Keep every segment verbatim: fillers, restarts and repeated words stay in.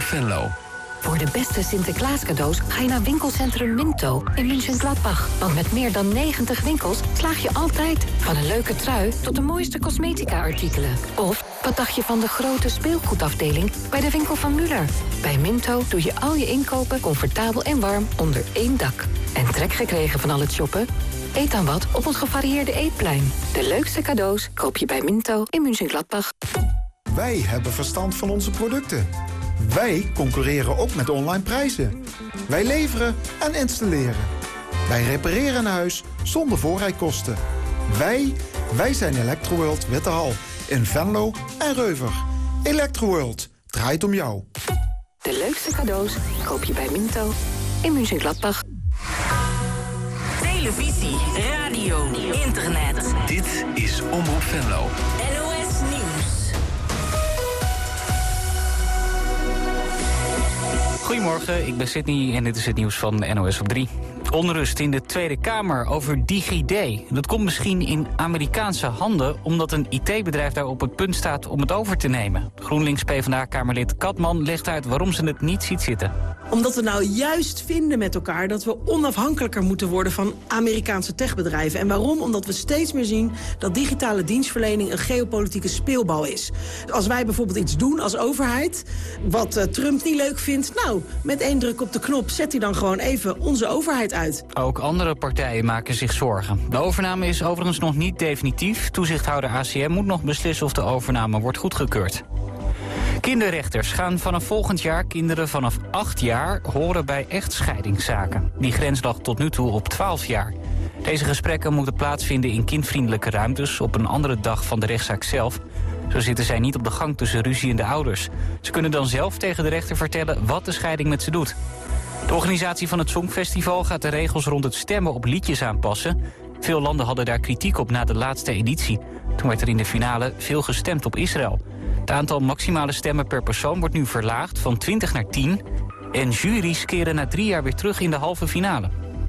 Omroep Venlo. Voor de beste Sinterklaas cadeaus ga je naar winkelcentrum Minto in München-Gladbach. Want met meer dan negentig winkels slaag je altijd van een leuke trui tot de mooiste cosmetica-artikelen. Of wat dacht je van de grote speelgoedafdeling bij de winkel van Müller? Bij Minto doe je al je inkopen comfortabel en warm onder één dak. En trek gekregen van al het shoppen? Eet dan wat op ons gevarieerde eetplein. De leukste cadeaus koop je bij Minto in München-Gladbach. Wij hebben verstand van onze producten. Wij concurreren ook met online prijzen. Wij leveren en installeren. Wij repareren een huis zonder voorrijkosten. Wij, wij zijn Electroworld Wittehal in Venlo en Reuver. Electroworld draait om jou. De leukste cadeaus koop je bij Minto in München-Gladbach. Televisie, radio, internet. Dit is Omroep Venlo. N O S Nieuws. Goedemorgen, ik ben Sydney en dit is het nieuws van N O S op drie. Onrust in de Tweede Kamer over DigiD. Dat komt misschien in Amerikaanse handen omdat een I T-bedrijf daar op het punt staat om het over te nemen. GroenLinks PvdA-kamerlid Katman legt uit waarom ze het niet ziet zitten. Omdat we nou juist vinden met elkaar dat we onafhankelijker moeten worden van Amerikaanse techbedrijven. En waarom? Omdat we steeds meer zien dat digitale dienstverlening een geopolitieke speelbal is. Als wij bijvoorbeeld iets doen als overheid, wat uh, Trump niet leuk vindt, nou, met één druk op de knop zet hij dan gewoon even onze overheid uit. Ook andere partijen maken zich zorgen. De overname is overigens nog niet definitief. Toezichthouder A C M moet nog beslissen of de overname wordt goedgekeurd. Kinderrechters gaan vanaf volgend jaar kinderen vanaf acht jaar horen bij echtscheidingszaken. Die grens lag tot nu toe op twaalf jaar. Deze gesprekken moeten plaatsvinden in kindvriendelijke ruimtes op een andere dag van de rechtszaak zelf. Zo zitten zij niet op de gang tussen ruziende ouders. Ze kunnen dan zelf tegen de rechter vertellen wat de scheiding met ze doet. De organisatie van het Songfestival gaat de regels rond het stemmen op liedjes aanpassen. Veel landen hadden daar kritiek op na de laatste editie. Toen werd er in de finale veel gestemd op Israël. Het aantal maximale stemmen per persoon wordt nu verlaagd van twintig naar tien. En juries keren na drie jaar weer terug in de halve finale.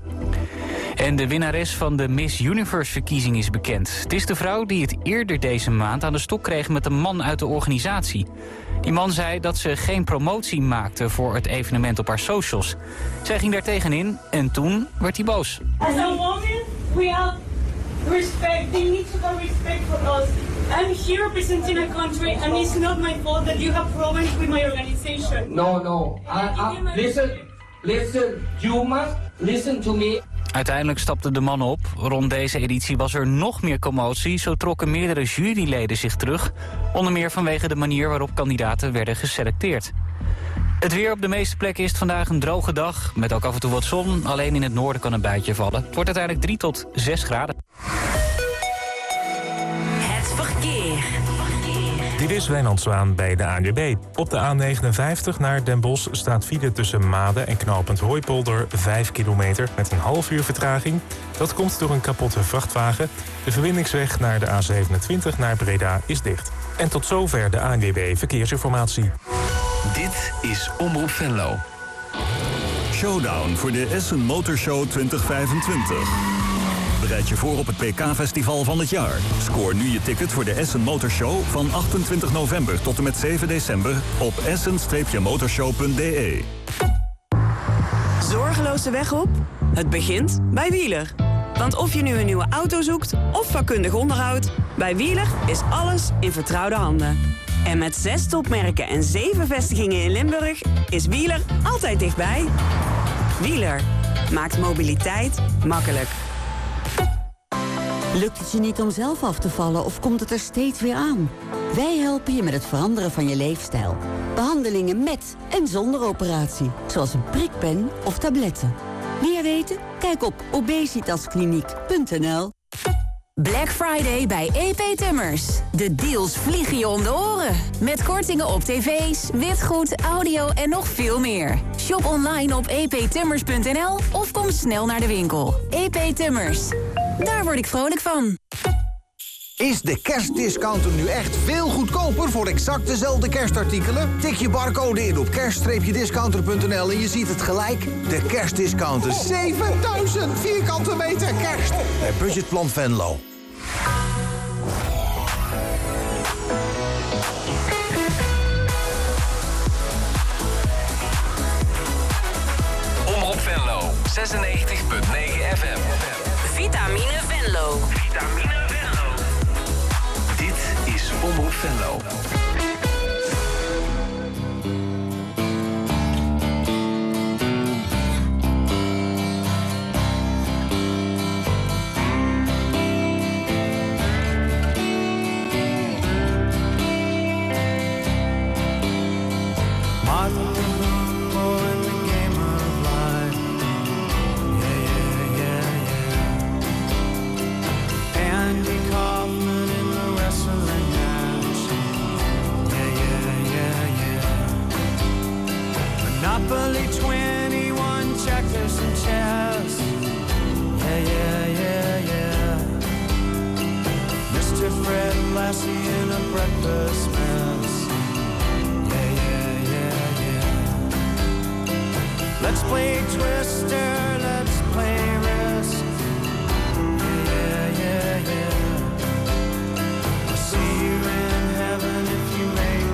En de winnares van de Miss Universe-verkiezing is bekend. Het is de vrouw die het eerder deze maand aan de stok kreeg met een man uit de organisatie. Die man zei dat ze geen promotie maakte voor het evenement op haar socials. Zij ging daar tegenin en toen werd hij boos. As a woman, we have respect. They need to have respect for us. I'm here representing a country and it's not my fault that you have problems with my organization. No, no. I, I, listen, listen. You must listen to me. Uiteindelijk stapte de man op. Rond deze editie was er nog meer commotie. Zo trokken meerdere juryleden zich terug. Onder meer vanwege de manier waarop kandidaten werden geselecteerd. Het weer op de meeste plekken is het vandaag een droge dag. Met ook af en toe wat zon. Alleen in het noorden kan een buitje vallen. Het wordt uiteindelijk drie tot zes graden. Het verkeer. Dit is Wijnand Zwaan bij de A N W B. Op de A negenenvijftig naar Den Bosch staat file tussen Maden en knooppunt Hooipolder vijf kilometer met een half uur vertraging. Dat komt door een kapotte vrachtwagen. De verbindingsweg naar de A zevenentwintig naar Breda is dicht. En tot zover de A N W B Verkeersinformatie. Dit is Omroep Venlo. Showdown voor de Essen Motor Show twintig vijfentwintig. Bereid je voor op het P K-festival van het jaar. Scoor nu je ticket voor de Essen Motor Show van achtentwintig november tot en met zeven december op essen motorshow punt d e. Zorgeloos de weg op? Het begint bij Wieler. Want of je nu een nieuwe auto zoekt of vakkundig onderhoud, bij Wieler is alles in vertrouwde handen. En met zes topmerken en zeven vestigingen in Limburg is Wieler altijd dichtbij. Wieler maakt mobiliteit makkelijk. Lukt het je niet om zelf af te vallen of komt het er steeds weer aan? Wij helpen je met het veranderen van je leefstijl. Behandelingen met en zonder operatie, zoals een prikpen of tabletten. Meer weten? Kijk op obesitaskliniek punt n l. Black Friday bij E P Timmers. De deals vliegen je om de oren. Met kortingen op tv's, witgoed, audio en nog veel meer. Shop online op e p timmers punt n l of kom snel naar de winkel. E P Timmers. Daar word ik vrolijk van. Is de kerstdiscounter nu echt veel goedkoper voor exact dezelfde kerstartikelen? Tik je barcode in op kerst discounter punt n l en je ziet het gelijk. De kerstdiscounter. zevenduizend vierkante meter kerst. Bij Budgetplan Venlo. zesennegentig komma negen F M. Vitamine Venlo. Vitamine Venlo. Dit is Omroep Venlo. Monopoly twenty-one, checkers and chess. Yeah, yeah, yeah, yeah. Mister Fred Lassie in a breakfast mess. Yeah, yeah, yeah, yeah. Let's play Twister, let's play Risk. Yeah, yeah, yeah. I'll see you in heaven if you make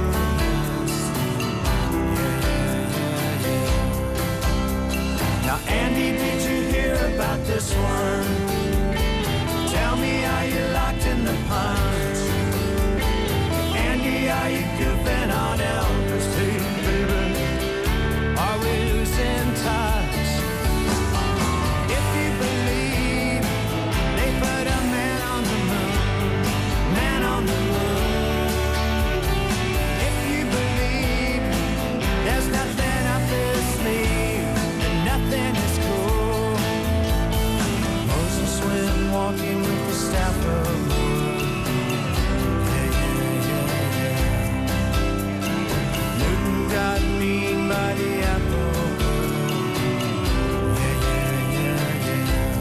Now, Andy, did you hear about this one? Tell me, are you locked in the punch? Andy, are you goofing on Elvis too, baby? Are we losing touch? If you believe they put a man on the moon, man on the moon. If you believe there's nothing up his sleeve, nothing is cool. Moses went walking with the staff of wood. Yeah, yeah, yeah, yeah. Newton got mean by the apple. Yeah, yeah, yeah,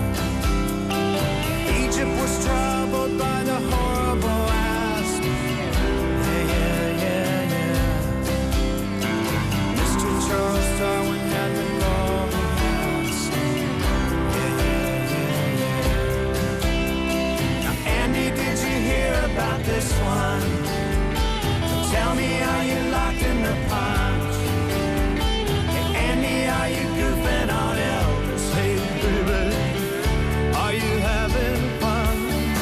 yeah. Egypt was troubled by the horrible asp. Yeah, yeah, yeah, yeah. Mister Charles Darwin had been about this one. Tell me, are you locked in the punch? Hey, Andy, are you goofing on Elvis? Hey, baby, are you having fun?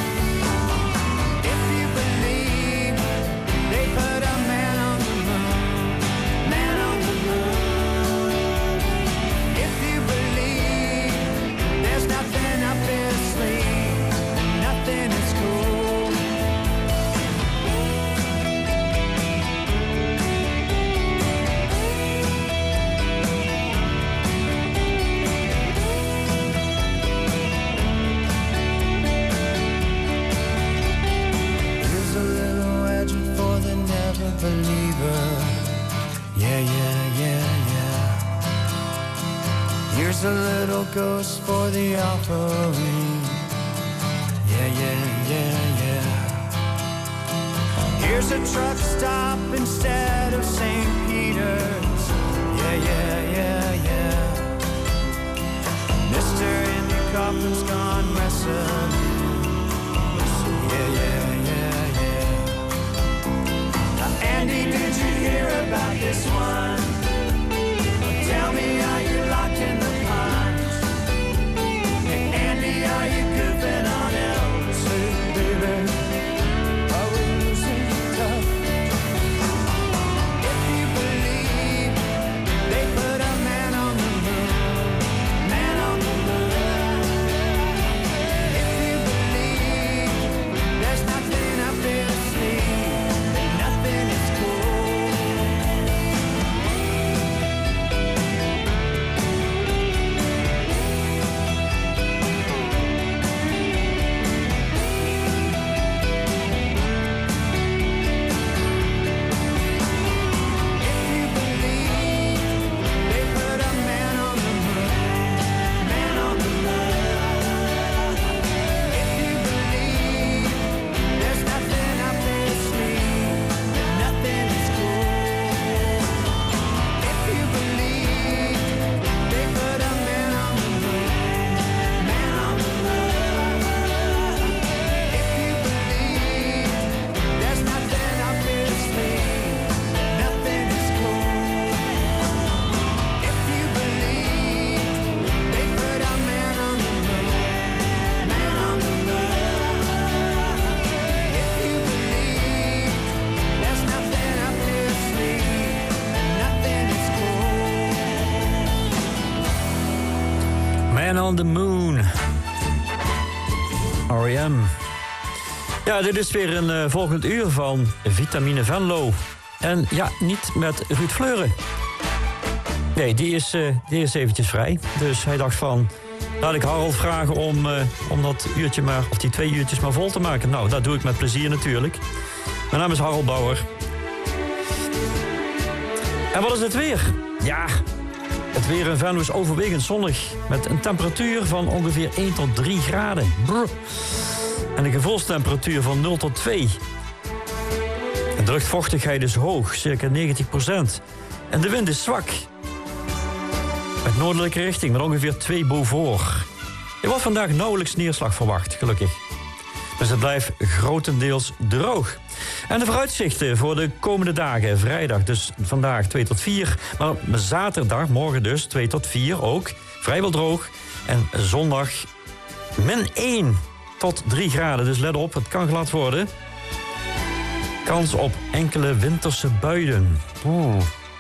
If you believe they put a man on the moon, man on the moon. If you believe there's nothing up his sleeve, nothing is cool. Believer, yeah, yeah, yeah, yeah. Here's a little ghost for the offering, yeah, yeah, yeah, yeah. Here's a truck stop instead of Saint Peter's, yeah, yeah, yeah, yeah. Mister Andy Kaufman's gone wrestling, yeah, yeah, yeah, yeah. Andy, did you hear about this one? Tell me, are you locked in the punch? Hey, Andy, are you goofing on Elvis? Hey, baby, are we losing touch? If you believe they put a man on the moon, man on the moon. If you Man on the Moon. R E M. Ja, dit is weer een uh, volgend uur van Vitamine Venlo. En ja, niet met Ruud Fleuren. Nee, die is, uh, die is eventjes vrij. Dus hij dacht van, laat ik Harold vragen om, uh, om dat uurtje maar, of die twee uurtjes maar vol te maken. Nou, dat doe ik met plezier natuurlijk. Mijn naam is Harold Bauer. En wat is het weer? Ja, het weer in Venlo is overwegend zonnig. Met een temperatuur van ongeveer één tot drie graden. Brr. En een gevoelstemperatuur van nul tot twee. En de luchtvochtigheid is hoog, circa negentig procent. En de wind is zwak. Met noordelijke richting, met ongeveer twee Beaufort. Er wordt vandaag nauwelijks neerslag verwacht, gelukkig. Dus het blijft grotendeels droog. En de vooruitzichten voor de komende dagen. Vrijdag dus vandaag twee tot vier. Maar zaterdag, morgen dus twee tot vier ook. Vrijwel droog. En zondag min één tot drie graden. Dus let op, het kan glad worden. Kans op enkele winterse buien. Oeh.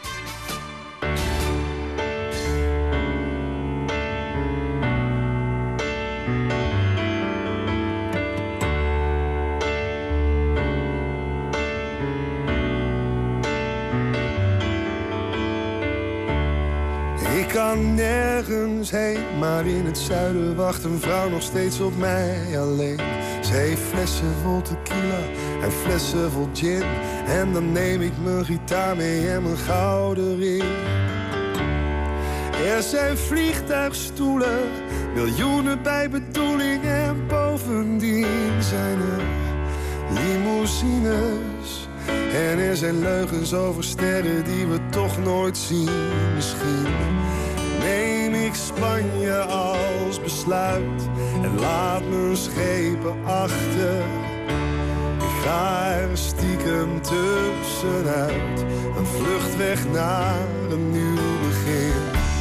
Ik kan nergens heen, maar in het zuiden wacht een vrouw nog steeds op mij alleen. Ze heeft flessen vol tequila en flessen vol gin. En dan neem ik mijn gitaar mee en mijn gouden ring. Er zijn vliegtuigstoelen, miljoenen bij bedoeling. En bovendien zijn er limousines. En er zijn leugens over sterren die we toch nooit zien. Misschien neem ik Spanje als besluit en laat mijn schepen achter. Ik ga er stiekem tussenuit, een vlucht weg naar een nieuw begin.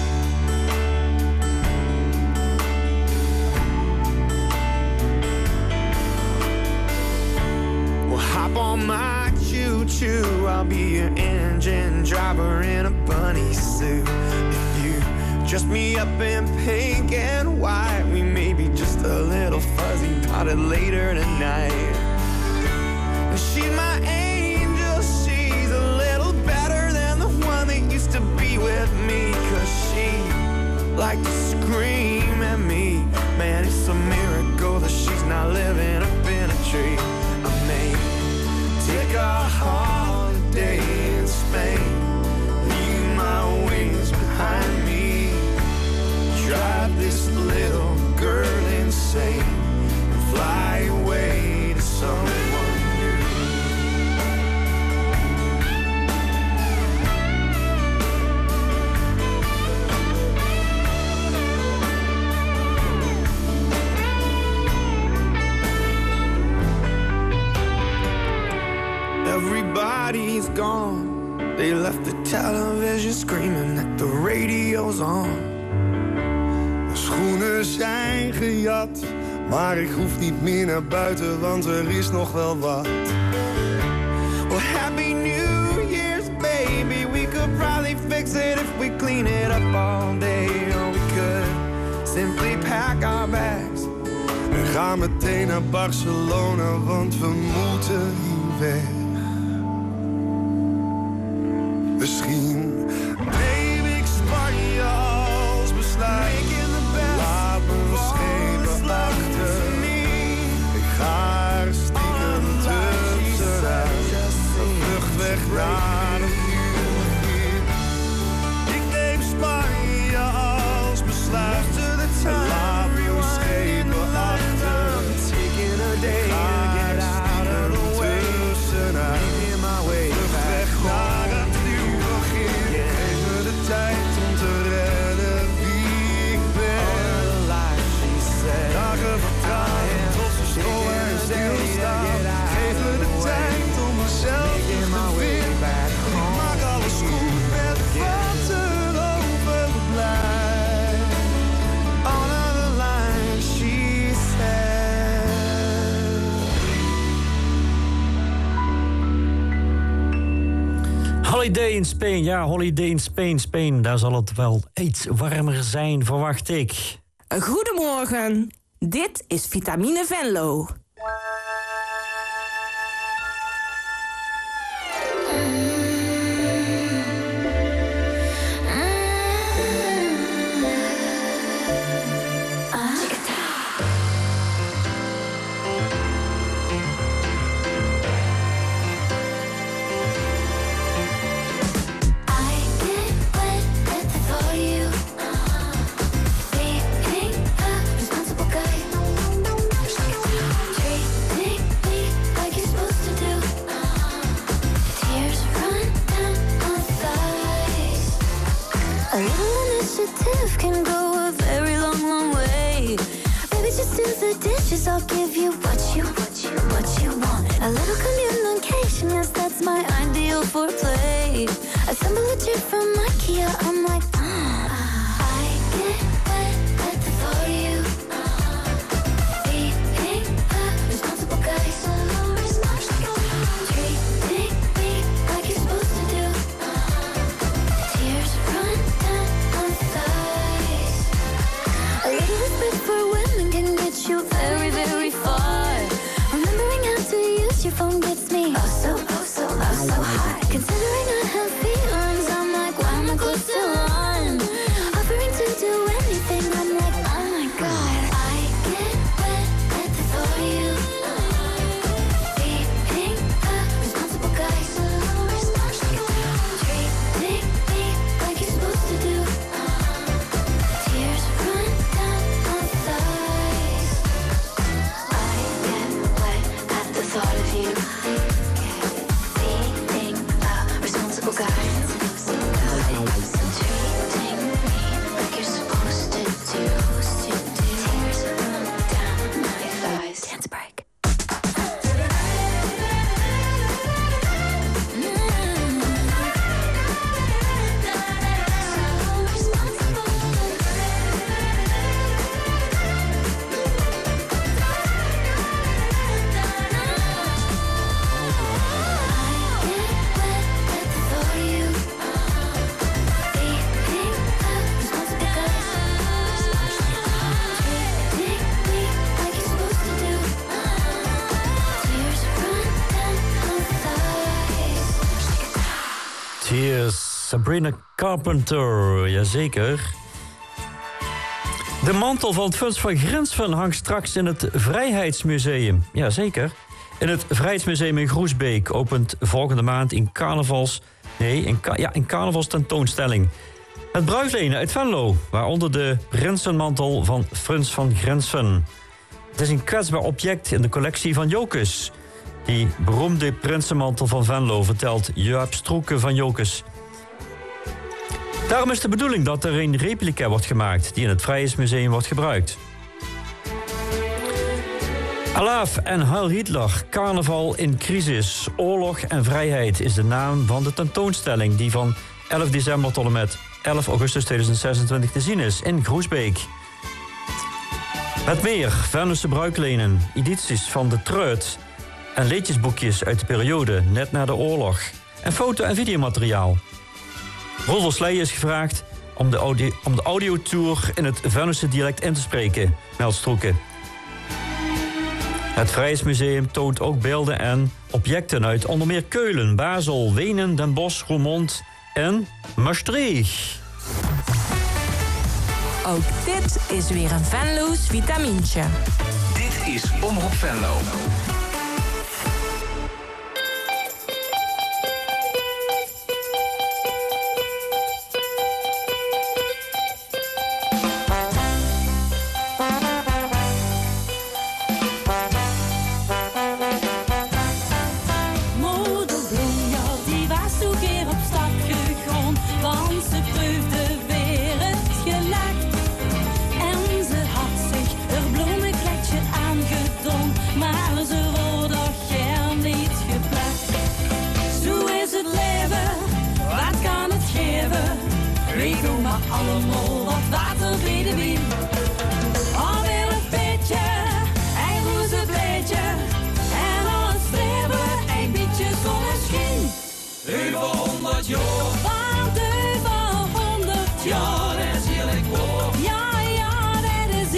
Well, hop on my choo-choo, I'll be your engine driver in a bunny suit. If you dress me up in pink and white, we may be just a little fuzzy, potted later tonight. And she's my angel, she's a little better than the one that used to be with me. Cause she liked to scream at me. Man, it's a miracle that she's not living up in a tree. I may take a holiday in Spain, leave my wings behind me, drive this little girl insane, and fly away to someone new. Everybody's gone. They left the television screaming that the radio's on. De schoenen zijn gejat, maar ik hoef niet meer naar buiten, want er is nog wel wat. Well, happy New Year's, baby. We could probably fix it if we clean it up all day. Or we could simply pack our bags en gaan meteen naar Barcelona, want we moeten hier weg. Misschien neem ik Spanje als besluit. Laat me schepen achter. Ik ga er stiekem tussenuit. Een vlucht weg naar een nieuw begin. Ik neem Spanje als besluit. Laat me schepen achter. Ik ga er stiekem tussenuit. Vlucht weg naar een tijd om te redden wie ik ben. Dagen van tranen tot verstoren en stilstaan. Geef me de tijd om mezelf te vinden. Ik maak alles goed met wat er overblijft. On the line, she said. Holiday in Spain, ja, holiday in Spain, Spain. Daar zal het wel iets warmer zijn, verwacht ik. Goedemorgen, dit is Vitamine Venlo. Can go a very long, long way. Baby, just do the dishes. I'll give you what you, what you, what you want. A little communication, yes, that's my ideal foreplay. Assemble a chair from IKEA. I'm like, mm. I get wet, wet for you. Being a responsible guy, so responsible. Treating me like you're supposed to do. Tears run down my thighs. A little respect for women can get you very, very far. Remembering how to use your phone gets me oh so, oh so, oh so high. Considering I have feelings, I'm like, why am I close to one? Offering to do anything, I'm like, oh my god. I get wet, wet for you. Being a responsible guy, so responsible. Treating me like you're supposed to do. Tears run down my thighs. I get wet at the thought of you. Being a responsible guy. Treating me like you're supposed to do. Tears run down my thighs. Dance break. Tears, Sabrina Carpenter, jazeker. De mantel van het Funs van Grensven hangt straks in het Vrijheidsmuseum. Jazeker. In het Vrijheidsmuseum in Groesbeek opent volgende maand in carnavals... Nee, in, ja, in carnavals tentoonstelling. Het bruislenen uit Venlo, waaronder de prinsenmantel van Funs van Grensven. Het is een kwetsbaar object in de collectie van Jokus. Die beroemde prinsenmantel van Venlo, vertelt Jaap Stroeke van Jokus. Daarom is de bedoeling dat er een replica wordt gemaakt die in het Vrijheidsmuseum wordt gebruikt. Alaaf en Heil Hitler, carnaval in crisis, oorlog en vrijheid is de naam van de tentoonstelling die van elf december tot en met elf augustus tweeduizend zesentwintig te zien is in Groesbeek. Met meer Venlose bruiklenen, edities van de Treut en leedjesboekjes uit de periode net na de oorlog en foto- en videomateriaal. Rolf Sleijen is gevraagd om de, audio, om de audiotour in het Venlose dialect in te spreken, meldt Stroeke. Het Vrijheidsmuseum toont ook beelden en objecten uit onder meer Keulen, Basel, Wenen, Den Bosch, Roermond en Maastricht. Ook dit is weer een Venlo's vitamintje. Dit is Omroep Venlo. Allemaal wat water bij de wien. Alweer een beetje, een roze bleedje. En al het streven, een beetje zonneschijn. Over honderd jaar. Want over honderd jaar. Ja, dat is heerlijk hoor. Ja, ja, dat is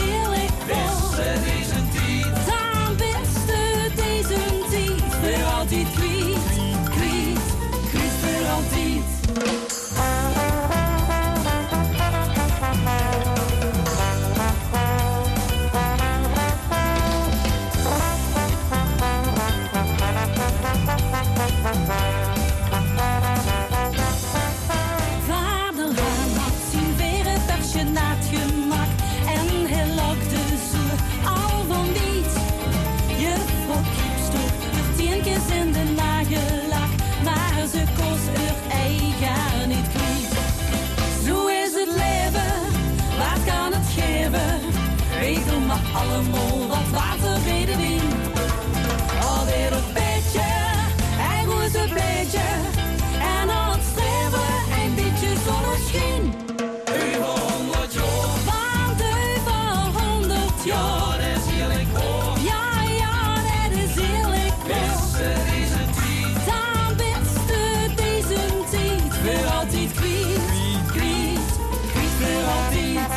gemak. En hij lokte zo al van wiet. Je vrouw kiepst toch vertienkjes in de nagellak. Maar ze kost er eigen niet kwijt. Zo is het leven, wat kan het geven? Weet er maar allemaal wat water bij de wind. Alweer een beetje, hij roest een beetje. En al het streven, een beetje zonneschijn. Over honderd jaar. Want over honderd jaar. Ja, dat is eerlijk hoor. Ja, ja, dat is eerlijk hoor. Beste deze tijd. Dan beste deze tijd. Voor altijd kwijt, kwijt, kwijt voor altijd.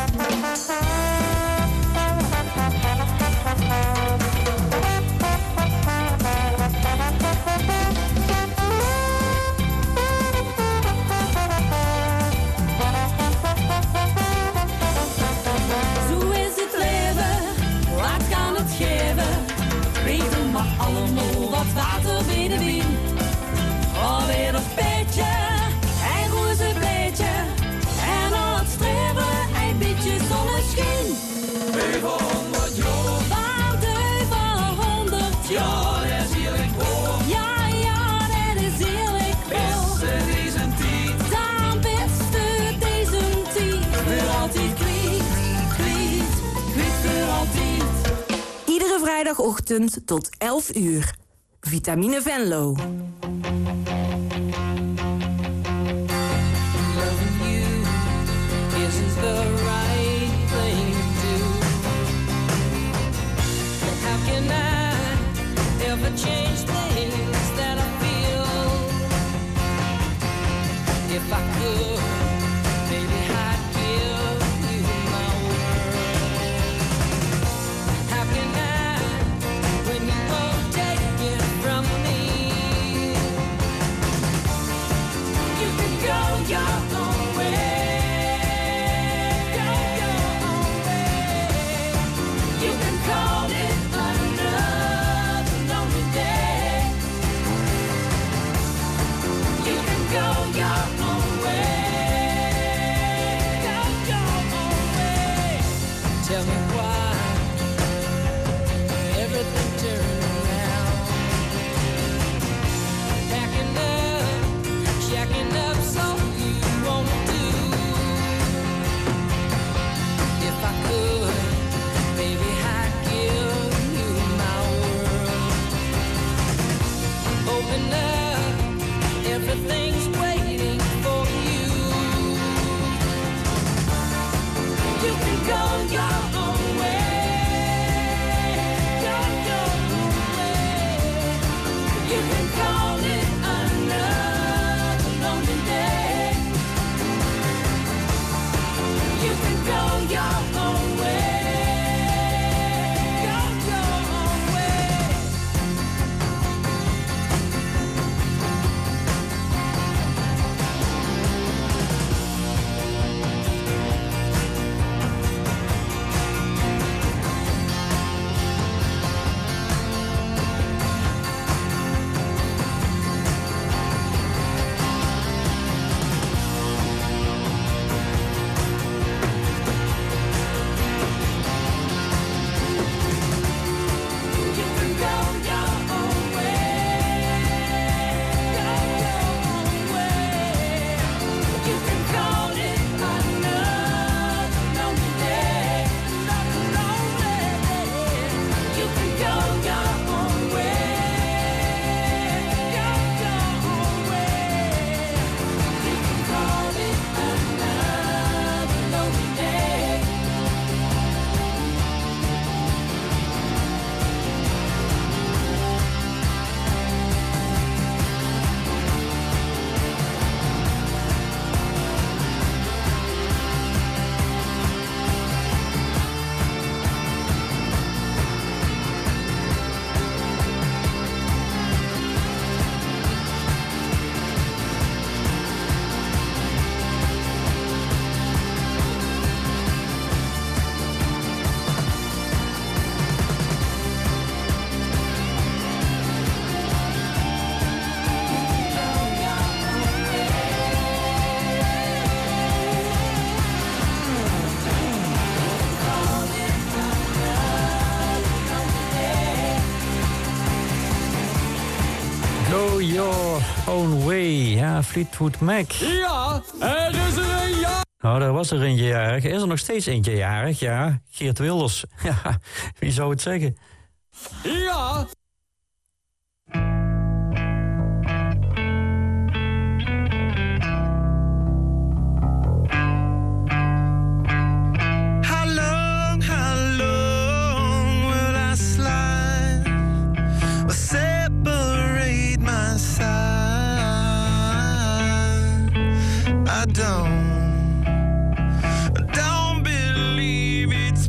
Allemaal wat water bij de wind. Alweer een beetje, een roze beetje. En al het streven, een beetje zonneschijn. Over honderd jaar. Want over honderd jaar. Ja, dat is eerlijk hoor. Ja, ja, dat is eerlijk hoor. Beste deze tijd. Dan beste deze tijd. Voor altijd kwijt, kwijt, kwijt voor altijd. Iedere vrijdagochtend tot elf uur. Vitamine Venlo. Tell me why everything turned around. Packing up, checking up, so you wanna do. If I could, baby, I'd give you my world. Open up, everything's waiting for you. You can go your own way. Go your own way. You can call it another lonely day. You can go your own way. Go your own way. Your Own Way. Ja, Fleetwood Mac. Ja, er is er een ja. Nou, er was er eentje jarig. Er is er nog steeds eentje jarig, ja. Geert Wilders. Ja, wie zou het zeggen? Ja. I don't, don't believe it's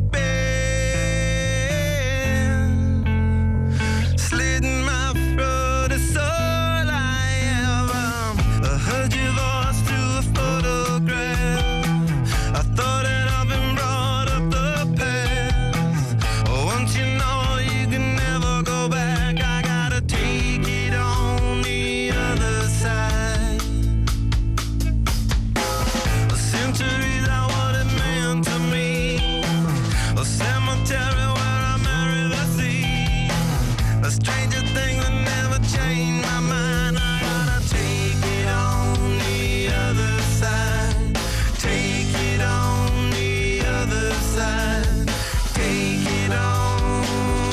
been slitting my throat, it's all I am. I heard your voice through a photograph. I thought that I've been brought up the past. Once you know you can never go back, I gotta take it on the other side. Centuries are what it meant to me. A cemetery where I marry the sea. A stranger thing that never changed my mind. I gotta take it on the other side. Take it on the other side. Take it on.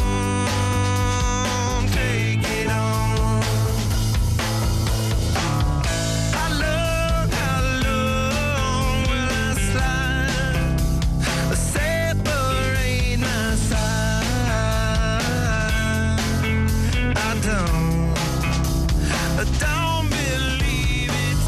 Take it on. I love, I love. Separate my side. I don't, I don't believe it's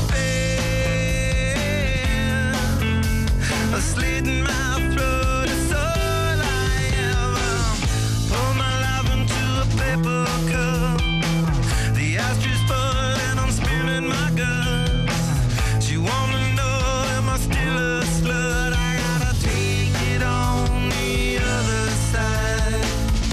fair. I slit in my throat, it's all I ever. Pour my life into a paper cup. The ashtray full and I'm spilling my guts. She wanna know, am I still a slut? I gotta take it on the other side.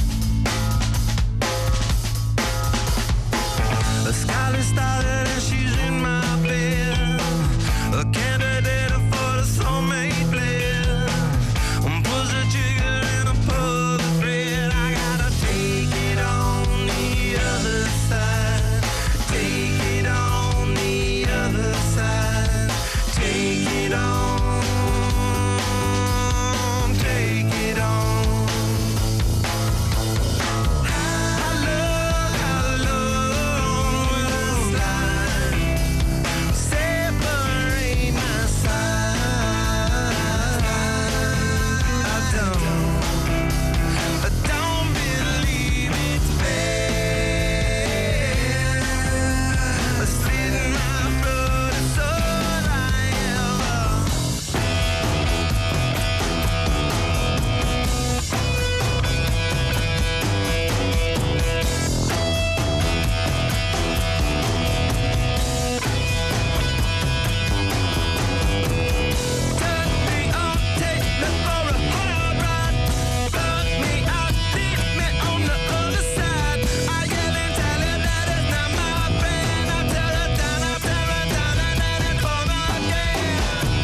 A skyline started and she's in my bed. A candidate for the soulmate blend. Um, pulls the trigger and I pull the thread. I gotta take it on the other side. Take it on the other side. Take it on. Take it on. I love, I love this line. Separate my side. I don't, I don't believe it's fair. I slit in my throat, it's all I ever. Turn me on, take me for a hard ride. Fuck me out, leave me on the other side. I yell and tell her that it's not my friend. I tell her down, I tell her down, and then it come again.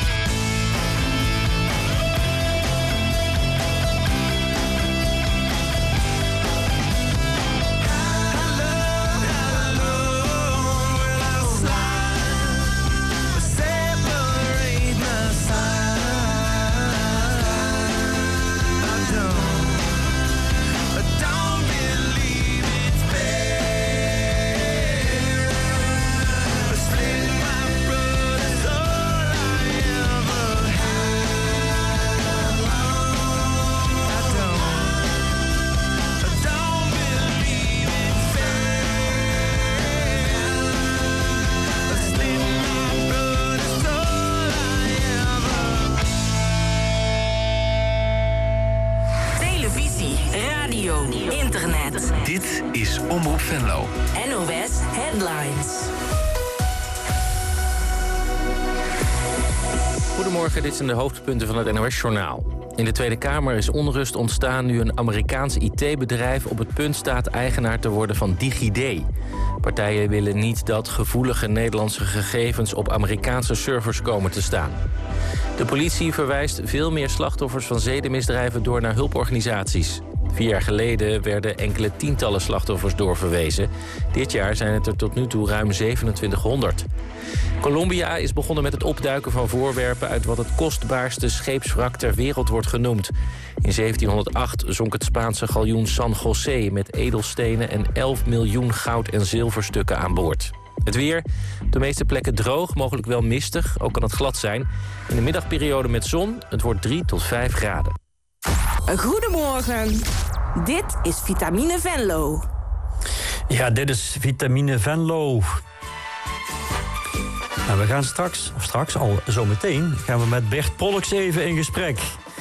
I love, I love when I slide. Separate my side. I don't, I don't believe it's fair. I slit my throat, it's all I ever had. I don't, I don't believe it's fair. I slit my throat, it's all I ever. Televisie, radio, internet. Dit is Omroep Venlo. N O S Headlines. Goedemorgen, dit zijn de hoofdpunten van het N O S-journaal. In de Tweede Kamer is onrust ontstaan nu een Amerikaans I T-bedrijf op het punt staat eigenaar te worden van DigiD. Partijen willen niet dat gevoelige Nederlandse gegevens op Amerikaanse servers komen te staan. De politie verwijst veel meer slachtoffers van zedenmisdrijven door naar hulporganisaties. Vier jaar geleden werden enkele tientallen slachtoffers doorverwezen. Dit jaar zijn het er tot nu toe ruim zevenentwintighonderd. Colombia is begonnen met het opduiken van voorwerpen uit wat het kostbaarste scheepswrak ter wereld wordt genoemd. In zeventienhonderdacht zonk het Spaanse galjoen San José met edelstenen en elf miljoen goud- en zilverstukken aan boord. Het weer, op de meeste plekken droog, mogelijk wel mistig, ook kan het glad zijn. In de middagperiode met zon, het wordt drie tot vijf graden. Goedemorgen, dit is Vitamine Venlo. Ja, dit is Vitamine Venlo. En we gaan straks, of straks al zometeen, gaan we met Bert Pollux even in gesprek.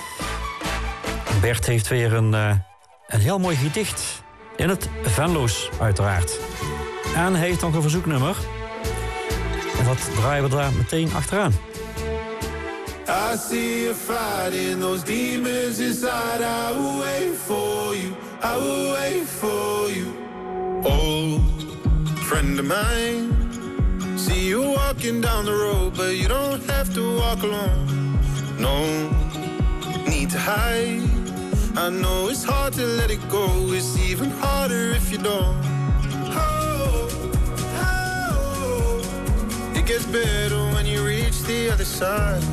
Bert heeft weer een, uh, een heel mooi gedicht. In het Venlo's, uiteraard. En hij heeft nog een verzoeknummer. En dat draaien we daar meteen achteraan. I see a fight in those demons inside. I will wait for you. I will wait for you. Old friend of mine. See you walking down the road, but you don't have to walk alone. No need to hide. I know it's hard to let it go. It's even harder if you don't. Oh, oh, it gets better when you reach the other side.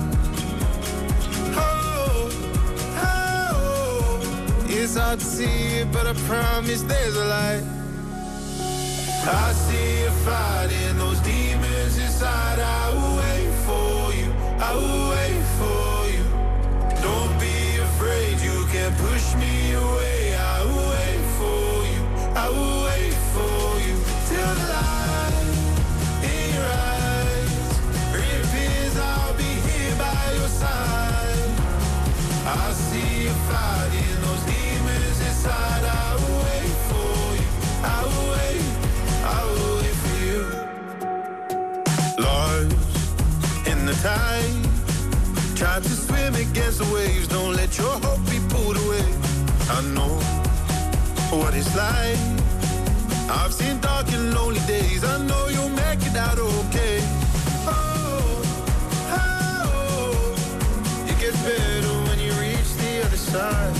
Oh, oh, it's hard to see it, but I promise there's a light. I see you fighting those demons inside. I will wait for you. I will wait for you. Don't be afraid, you can't push me away. I will wait for you. I will wait for you till the light in your eyes reappears. I'll be here by your side. I see you fighting those demons inside. I will wait for you. I will wait. I will wait for you. Lost in the tide, try to swim against the waves. Don't let your hope be pulled away. I know what it's like. I've seen dark and lonely days. I know you'll make it out okay. Oh, oh, it gets better when you reach the other side.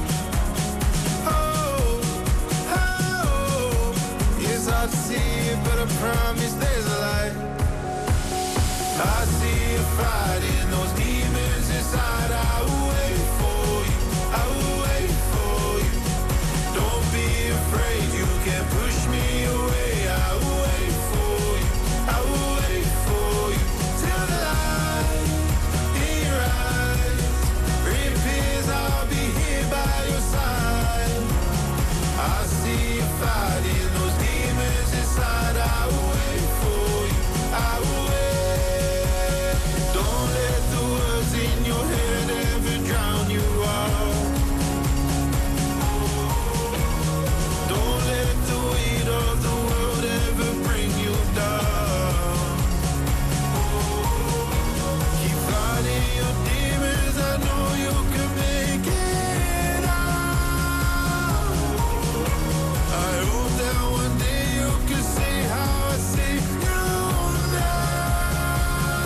It's hard to see it, but I promise there's a light. I see you fighting those demons inside. I will wait for you. I will wait for you. Don't be afraid, you can't push me away. I will wait for you. I will wait for you till the light in your eyes reappears. I'll be here by your side. I see you fighting those demons inside. I will wait for you. I will wait. Don't let the words in your head ever drown you out. Don't let the weight of the world ever bring you down. Keep fighting your demons. I know you can make it out. I hope that one day you can see how I see you now.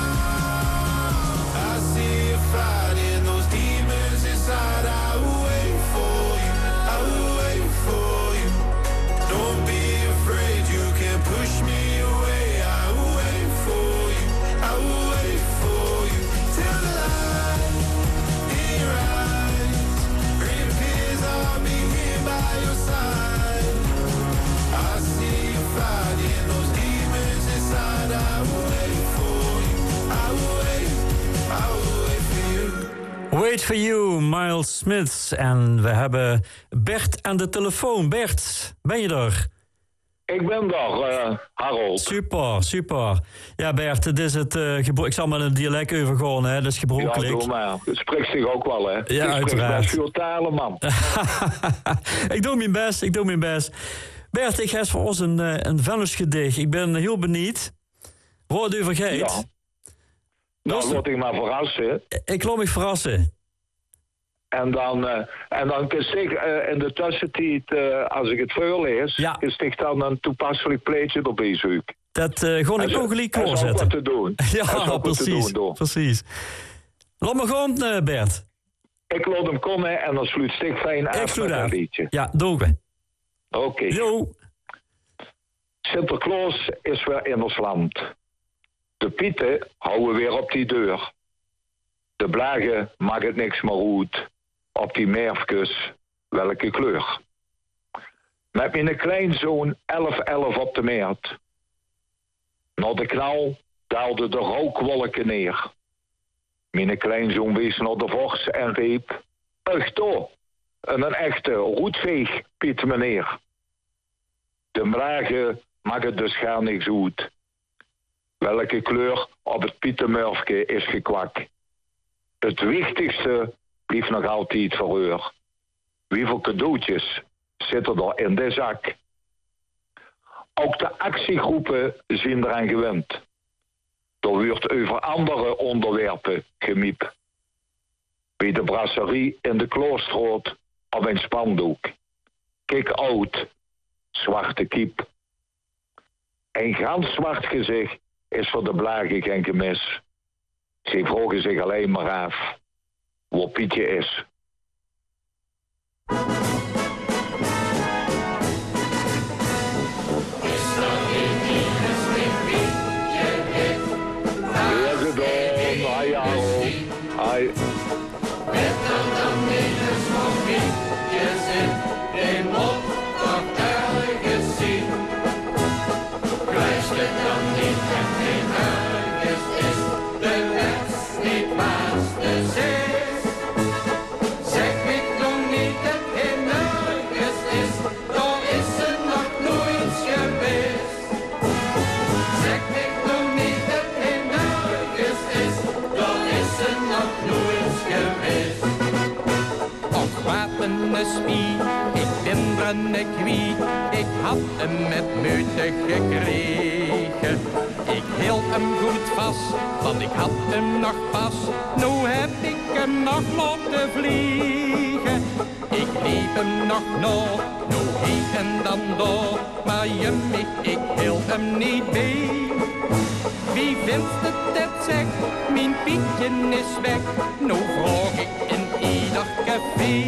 I see you fighting those demons inside. I will wait for you. I will wait for you. Don't be afraid, you can't push me away. I will wait for you. I will wait for you till the light in your eyes reappears. I'll be here by your side. I see you fighting those demons inside. I will wait for you. I will wait. I will wait for you. Wait for you, Miles Smith. En we hebben Bert aan de telefoon. Bert, ben je er? Ik ben er, uh, Harold. Super, super. Ja, Bert, het is het uh, gebro- ik zal met een dialect overgaan, hè. Dat is gebrokkelijk. Ja, doe maar. Het spreekt zich ook wel, hè. Ja, ik uiteraard. best veel talen, man. Ik doe mijn best, ik doe mijn best. Bert, ik heb voor ons een, uh, een Venusgedicht. Ik ben heel benieuwd. Wat u vergeet. Ja. Nou, laat ik maar verrassen. Ik laat me verrassen. En dan, uh, en dan is ik uh, in de tussentijd, uh, als ik het voorlees, ja. is ik dan een toepasselijk pleetje erbij zoek. Dat uh, gewoon ik ook gelijk klaarzetten. Dat is ook wat te doen. Ja, precies. Precies. Laat maar gewoon, uh, Bert. Ik laat hem komen en dan sluit stik fijn af met een liedje. Ja, doe. Oké. Okay. Jo. Sinterklaas is weer in ons land. De pieten houden weer op die deur. De blagen maken het niks meer goed. Op die merfkes, welke kleur. Met mijn kleinzoon elf elf op de meert. Na de knal daalden de rookwolken neer. Mijn kleinzoon wees naar de vors en riep... Echt toe, en een echte roetveeg, Piet meneer. De blagen maken dus gaan niks goed. Welke kleur op het pietenmurfje is gekwak. Het wichtigste blijft nog altijd verheur. Wieveel cadeautjes zitten er in de zak? Ook de actiegroepen zijn eraan gewend. Er wordt over andere onderwerpen gemiep. Bij de brasserie in de Kloosterrood op een spandoek. Kijk oud, zwarte kiep. Een gans zwart gezicht is voor de blagen geen gemis. Ze vroegen zich alleen maar af wat Pietje is. Weer gedaan, ai ai, ai. Beter dan minus van Pietjes in, die moet toch ergens zien. Luister dan niet en geen ergens is, de les niet waas de zee. Zeg me nog niet dat geen ergens is, dan is er nog nooit geweest. Zeg me nog niet dat geen ergens is, dan is er nog nooit geweest. Och, wat een spie, ik ben brandelijk wie, ik had hem met meute gekregen. Ik hield hem goed vast, want ik had hem nog pas, nu heb ik hem nog laten vliegen. Ik liep hem nog nog, nu hier en dan door, maar je mich, ik hield hem niet bij. Wie vindt het dat zegt, mijn Pietje is weg, nu vroeg ik in ieder café.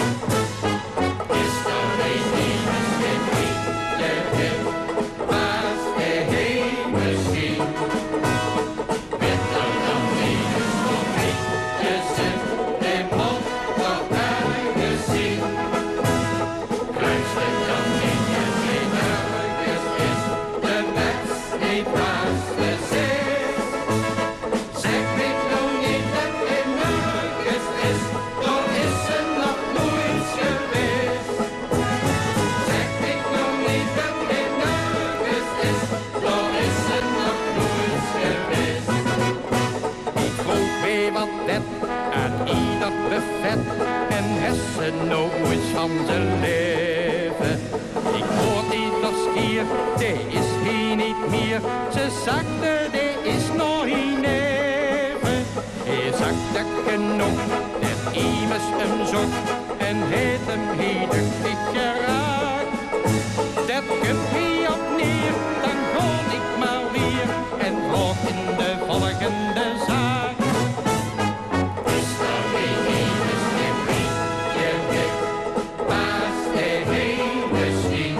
Is er een nieuws geen Pietje in, was de heen misschien? Beter dan nieuws voor Pietjes in, die moet toch ergens zien. Luister dan niet en geen ergens is, de wet niet was de zee. Zeg me nou niet dat geen ergens is, dan is er nog nooit geweest. Zeg me nou niet dat geen ergens is, dan is er nog nooit geweest. Ik vroeg weer wat net aan ieder buffet en hessen nou eens van zijn leven. Ik hoor ieder skier, die is hier niet meer. Ze zakte, die is nog hier neven. Hij zakte genoeg, dat iemand hem zocht en heeft hem hier duchtig geraakt. Dat kunt hij opnieuw, dan ga ik maar weer en vroeg in de volgende zaak. Is er geen iemand geen Pietje weg, was de heen misschien?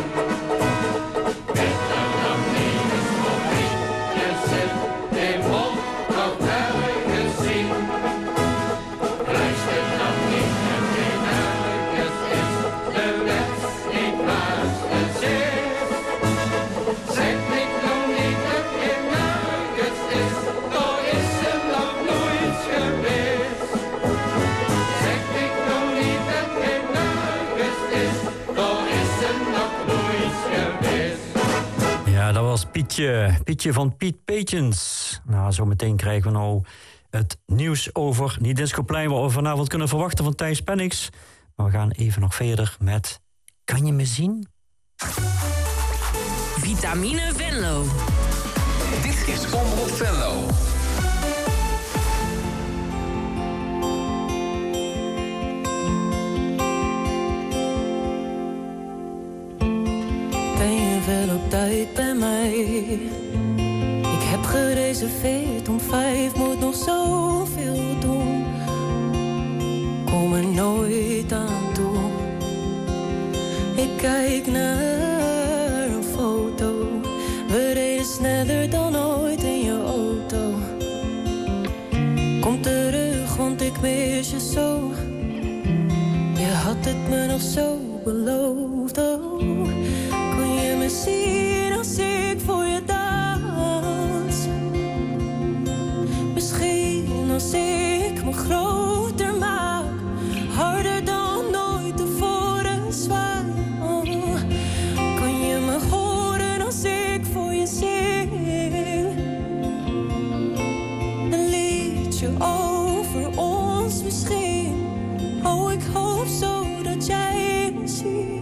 Beter dan nieuws voor Pietjes in, die moet toch ergens zien. Luister dan niet en geen ergens is, de wet niet was de zee. Zeg me nou niet dat geen ergens is, dan is er nog nooit geweest. Zeg me nou niet dat geen ergens is, dan is er nog nooit geweest. Ja, dat was Pietje. Pietje van Piet Peetjens. Nou, zometeen krijgen we nou het nieuws over die discoplein waar we vanavond kunnen verwachten van Thijs Pennix. Maar we gaan even nog verder met Kan je me zien? Vitamine Venlo. Dit is Omroep Venlo. Ben je wel op tijd bij mij? Ik heb gereserveerd om vijf, moet nog zoveel doen. kom er nooit aan toe. Ik kijk naar een foto. We reden sneller dan ooit in je auto. Kom terug, want ik mis je zo. Je had het me nog zo beloofd. Oh, kon je me zien als ik voor je dans? Misschien als ik me groter maak, harder dan ooit tevoren zwaar. Oh, kan je me horen als ik voor je zing? Een liedje over ons misschien. Oh, ik hoop zo dat jij me ziet.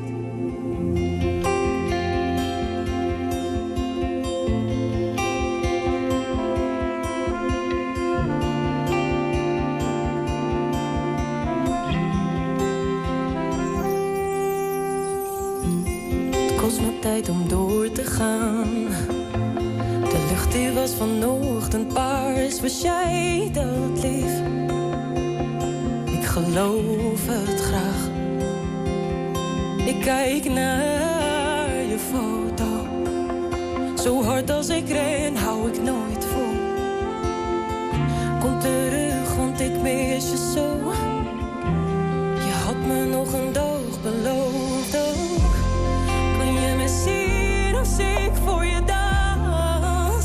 Het kost me tijd om door te gaan. De lucht die was vanochtend paars. Was jij dat lief? Ik geloof het graag. Ik kijk naar je foto. Zo hard als ik ren, hou ik nooit vol. Kom terug, want ik mis je zo. Je had me nog een dag beloofd ook. Kan je me zien als ik voor je dans?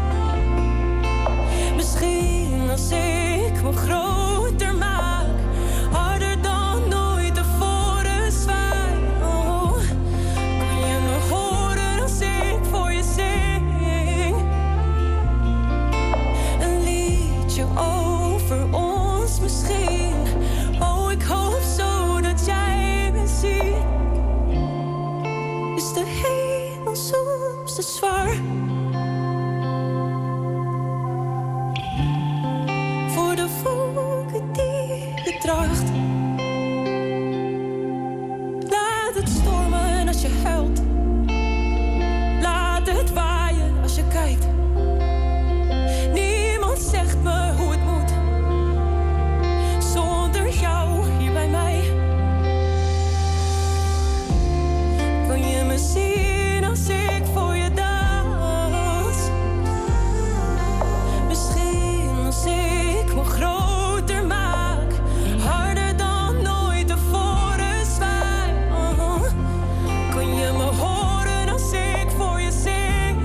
Misschien als ik me groter maak, harder dan ooit tevoren zwaar. Oh, kan je me horen als ik voor je zing? Een liedje over ons misschien. Oh, ik hoop zo dat jij me ziet. Is de hemel soms te zwaar? Voor de wolken die je draagt. Laat het stormen als je huilt. Laat het waaien als je kijkt. Niemand zegt me hoe het moet. Zonder jou hier bij mij. Kan je me zien als ik voor je dans? Misschien als ik me groter maak, harder dan ooit tevoren zwaar. Oh, kan je me horen als ik voor je zing?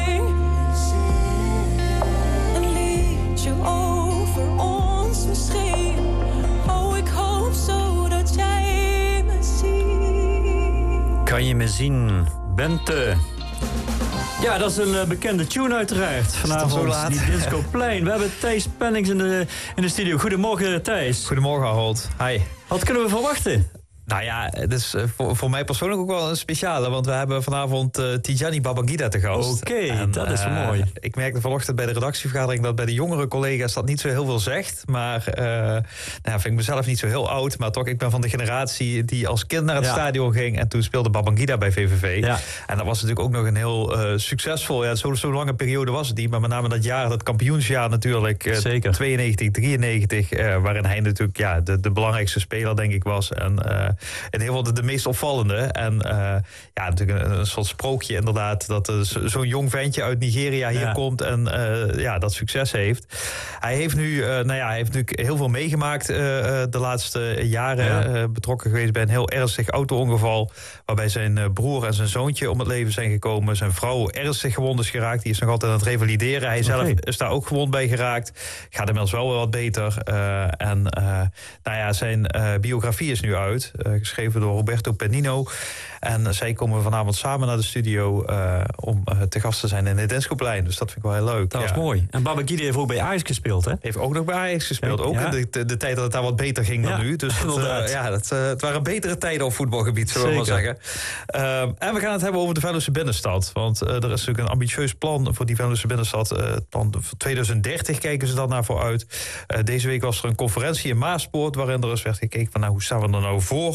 Een liedje over ons misschien. Oh, ik hoop zo dat jij me ziet. Kan je me zien, Bente? Ja, dat is een uh, bekende tune uiteraard. Vanavond zo laat? die Discoplein. We hebben Thijs Pennings in de, in de studio. Goedemorgen, Thijs. Goedemorgen, Harold. Hi. Wat kunnen we verwachten? Nou ja, het is uh, voor, voor mij persoonlijk ook wel een speciale. Want we hebben vanavond uh, Tijani Babangida te gast. Oké, okay, dat is wel uh, mooi. Ik merkte vanochtend bij de redactievergadering dat bij de jongere collega's dat niet zo heel veel zegt. Maar uh, nou, vind ik mezelf niet zo heel oud. Maar toch, ik ben van de generatie die als kind naar het ja. stadion ging. En toen speelde Babangida bij V V V. Ja. En dat was natuurlijk ook nog een heel uh, succesvol. Ja, zo, zo lange periode was het niet. Maar met name dat jaar, dat kampioensjaar natuurlijk. Uh, Zeker. tweeënnegentig, drieënnegentig. Uh, waarin hij natuurlijk ja, de, de belangrijkste speler, denk ik, was. En uh, in heel veel de, de meest opvallende. En uh, ja, natuurlijk een, een soort sprookje inderdaad. Dat uh, zo'n jong ventje uit Nigeria hier ja. komt en uh, ja, dat succes heeft. Hij heeft nu, uh, nou ja, hij heeft natuurlijk heel veel meegemaakt uh, de laatste jaren. Ja. Uh, betrokken geweest bij een heel ernstig auto-ongeval. Waarbij zijn uh, broer en zijn zoontje om het leven zijn gekomen. Zijn vrouw ernstig gewond is geraakt. Die is nog altijd aan het revalideren. Hij zelf okay. is daar ook gewond bij geraakt. Gaat inmiddels wel weer wat beter. Uh, en uh, nou ja, zijn uh, biografie is nu uit. Uh, geschreven door Roberto Pennino. En zij komen vanavond samen naar de studio uh, om uh, te gast te zijn in het Discoplein. Dus dat vind ik wel heel leuk. Dat ja. was mooi. En Babangida heeft ook bij Ajax gespeeld, hè? Heeft ook nog bij Ajax gespeeld. Ook ja. in de, de, de tijd dat het daar wat beter ging dan ja, nu. Dus het, uh, ja, dat, uh, het waren betere tijden op voetbalgebied, zullen we maar zeggen. Uh, en we gaan het hebben over de Venlose binnenstad. Want uh, er is natuurlijk een ambitieus plan voor die Venlose binnenstad. Uh, het plan voor tweeduizend dertig kijken ze dan naar vooruit. Uh, deze week was er een conferentie in Maaspoort waarin er eens werd gekeken van nou, hoe staan we er nou voor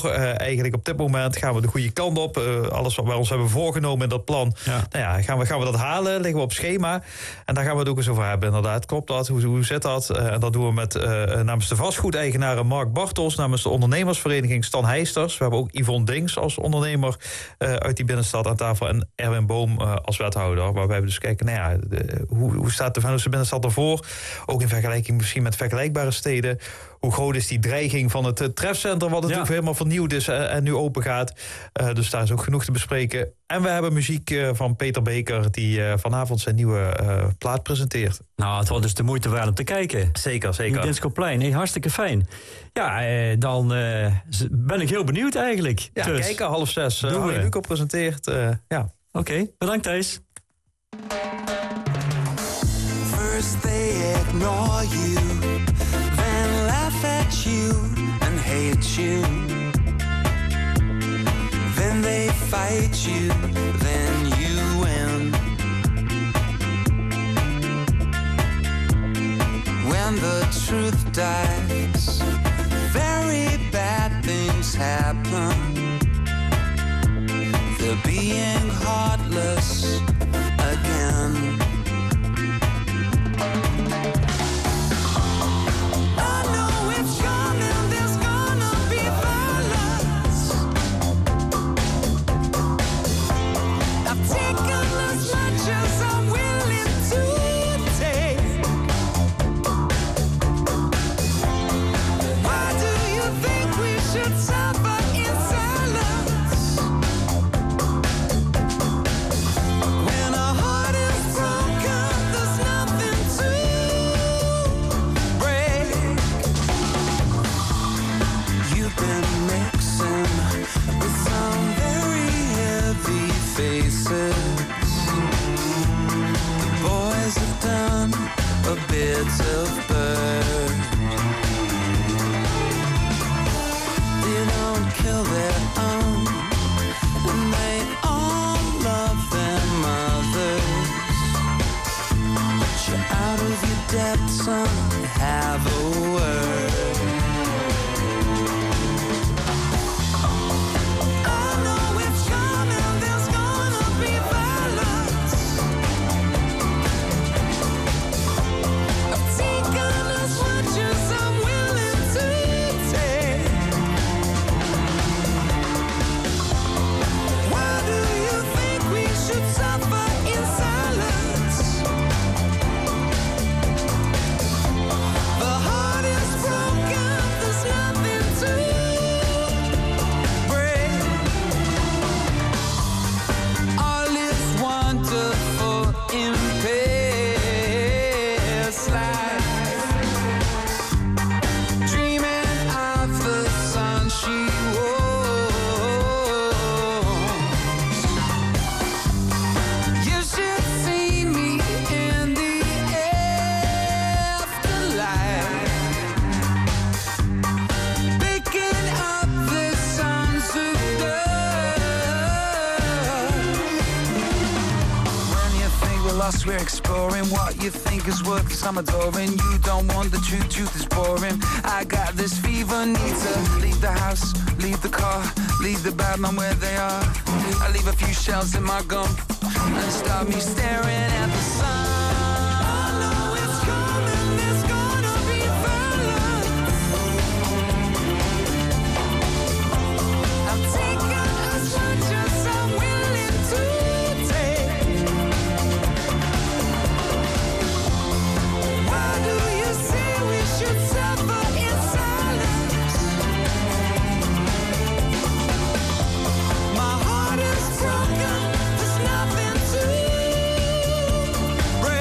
voor. Uh, eigenlijk op dit moment gaan we de goede kant op. Uh, alles wat wij ons hebben voorgenomen in dat plan. Ja. Nou ja, gaan we, gaan we dat halen? Liggen we op schema? En daar gaan we het ook eens over hebben, inderdaad. Klopt dat? Hoe, hoe zit dat? Uh, en dat doen we met uh, namens de vastgoedeigenaren Mark Bartels, namens de ondernemersvereniging Stan Heijsters. We hebben ook Yvonne Dings als ondernemer uh, uit die binnenstad aan tafel en Erwin Boom uh, als wethouder. Waar wij dus kijken, nou ja, de, hoe, hoe staat de Venlose binnenstad ervoor? Ook in vergelijking misschien met vergelijkbare steden. Hoe groot is die dreiging van het uh, trefcentrum, wat natuurlijk ja. helemaal vernieuwd is uh, en nu open gaat. Uh, dus daar is ook genoeg te bespreken. En we hebben muziek uh, van Peter Beker, die uh, vanavond zijn nieuwe uh, plaat presenteert. Nou, het wordt dus de moeite waard om te kijken. Zeker, zeker. In Discoplein, nee, hartstikke fijn. Ja, uh, dan uh, ben ik heel benieuwd eigenlijk. Ja, dus, kijken, half zes. Uh, Harry Luco presenteert. Uh, ja. Oké, okay, bedankt Thijs. First they ignore you, then laugh at you and hate you. Then they fight you, then you win. When the truth dies, very bad things happen. They're being heartless again. Bits of bird. They don't kill their own, and they all love their mothers. But you're out of your depth, son, have a word. We're exploring what you think is worth, cause I'm adoring. You don't want the truth, truth is boring. I got this fever, need to leave the house, leave the car, leave the bad man where they are. I leave a few shells in my gum and start me staring at the sun. Break.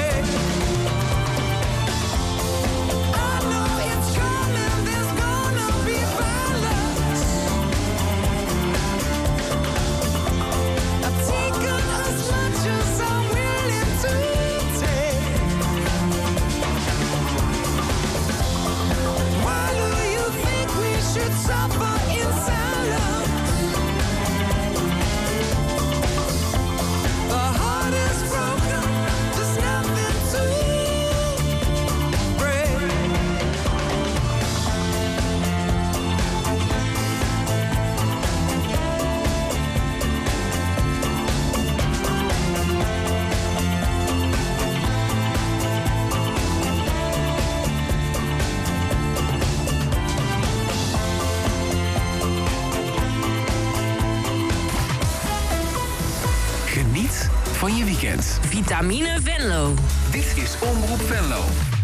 weekend. Vitamine Venlo. Dit is Omroep Venlo.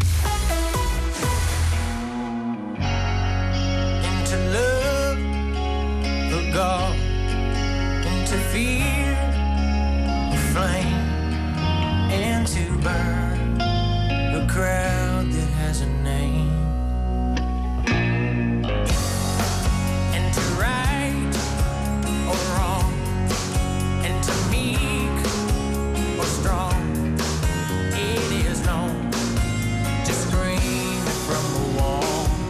To love the God and to feel the flame and to burn the crowd that has a name and to right or wrong and to meek or strong. It is known to scream from the wall.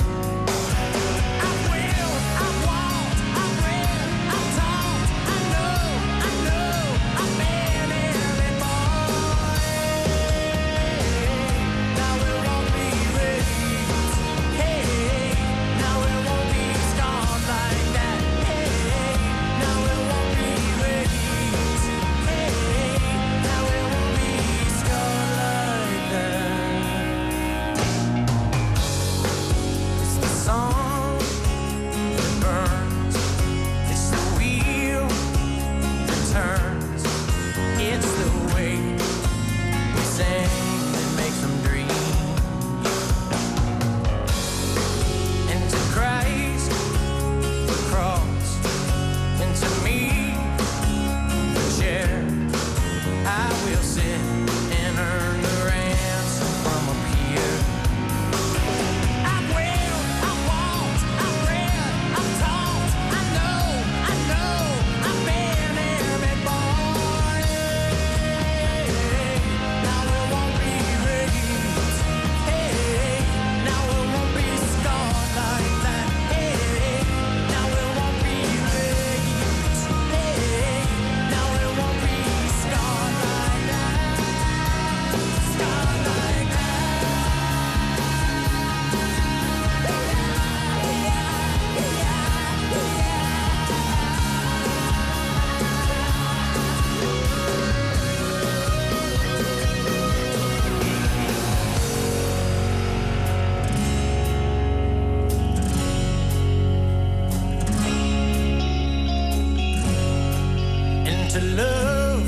To love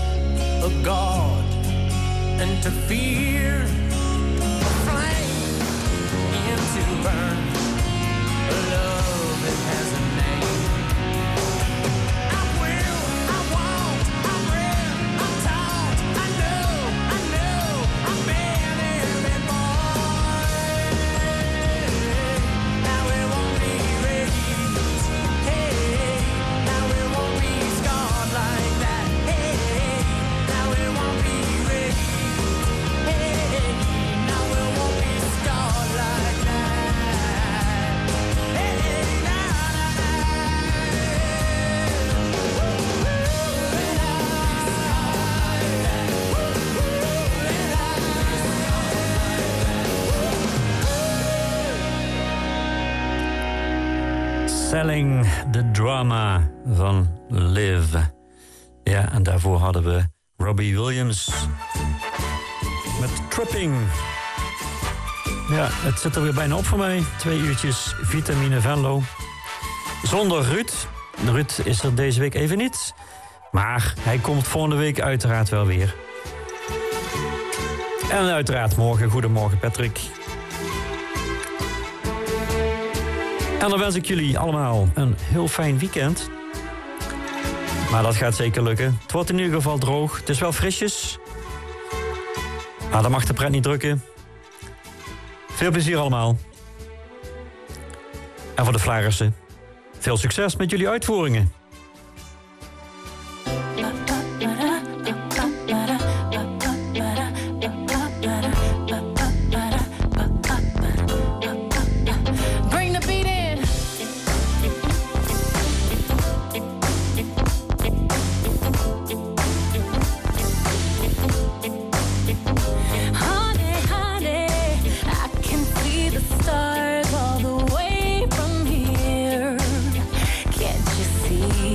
a God and to fear a flame and to burn a love that has a name. I will, I won't, I'm real, I'm taught, I know, I know, I've been every boy. Now it won't be raised, hey, now it won't be scarred like that. Now it won't be raised. Hey, now it won't be scarred like that. Hey, now, Selling the Drama van Liv. Ja, en daarvoor hadden we Robbie Williams met Tripping. Ja, het zit er weer bijna op voor mij. Twee uurtjes Vitamine Venlo. Zonder Ruud. Ruud is er deze week even niet. Maar hij komt volgende week uiteraard wel weer. En uiteraard morgen. Goedemorgen Patrick. En dan wens ik jullie allemaal een heel fijn weekend. Maar dat gaat zeker lukken. Het wordt in ieder geval droog. Het is wel frisjes. Maar dan mag de pret niet drukken. Veel plezier allemaal. En voor de Vlagersen, veel succes met jullie uitvoeringen. Stars all the way from here. Can't you see?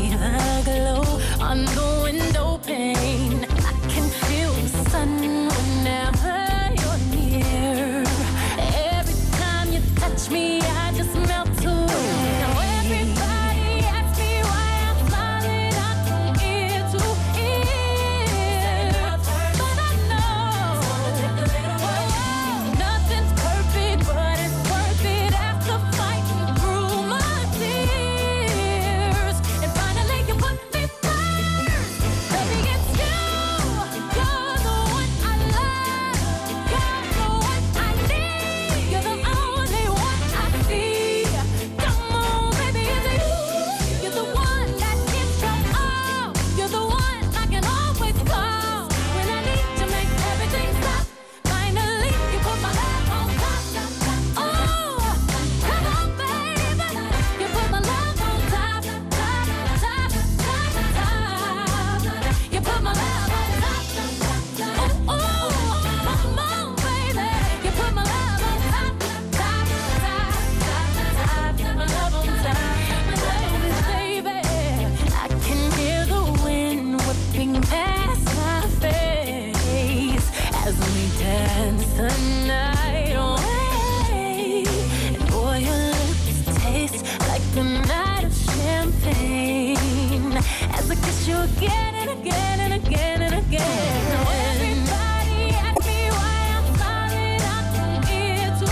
miss you again and again and again and again. Everybody asks me why I'm smiling out from ear to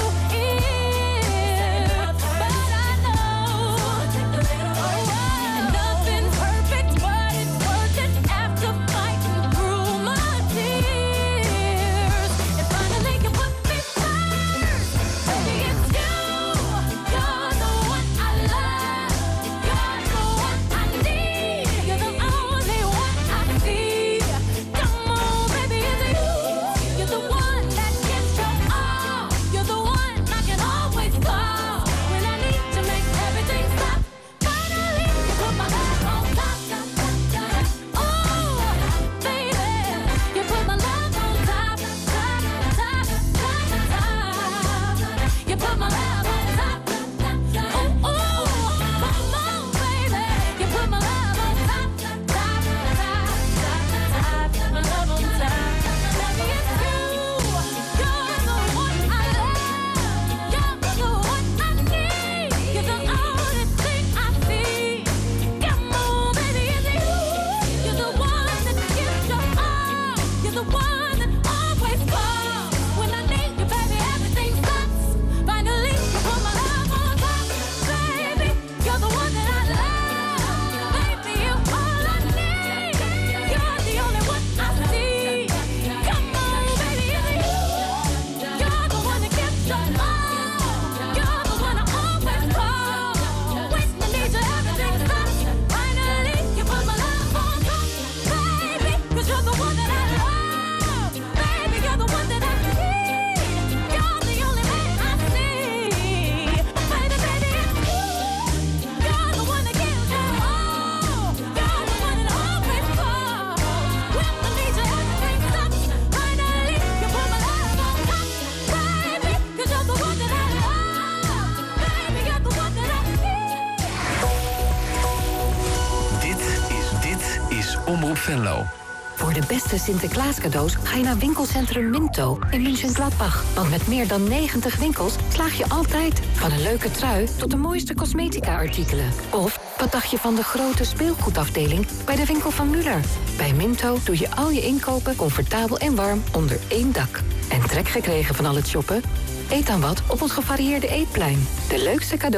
ear, but I know nothing's perfect, but it's worth it after fighting through my tears. And finally you put me first. Baby, it's you. You're the one I love. You're the one I need. You're the only one I see. Come on, baby, it's you. You're the one that gives your all. You're the one I can always call when I need to make everything stop. Finally, you put my love on top. Oh, baby, you put my love on top, top, top, top, top. You put my love on top. Oh, oh, come on, baby, you put my love on top, top, top, top, top. My love on top. Baby, it's you. You're the one I love. You're the one I need. You're the only thing I see. Come on, baby, it's you. You're the one that gives your all. You're the one that always calls when I need you, baby. Everything stops. Finally, you put my love on top, baby. You're the one that I love, baby. You're all I need. You're the only one I see. Come on, baby, it's you. You're the one that gives your all. You're the one I always call when I need you. Everything stops. Finally, you put my love on top, baby. 'Cause you're the one that I love, baby. You're the one that I need. You're the only man I see. Baby, baby, it's you. You're the one that gives your all. You're the one that always call when I need you. Everything stops. Finally, you put my love on top, baby. 'Cause you're the one that I love, baby. You're the one that I need. Dit is Dit is Omroep Venlo. Voor de beste Sinterklaas cadeaus ga je naar winkelcentrum Minto in München-Gladbach. Want met meer dan negentig winkels slaag je altijd. Van een leuke trui tot de mooiste cosmetica-artikelen. Of wat dacht je van de grote speelgoedafdeling bij de winkel van Müller? Bij Minto doe je al je inkopen comfortabel en warm onder één dak. En trek gekregen van al het shoppen? Eet dan wat op ons gevarieerde eetplein. De leukste cadeaus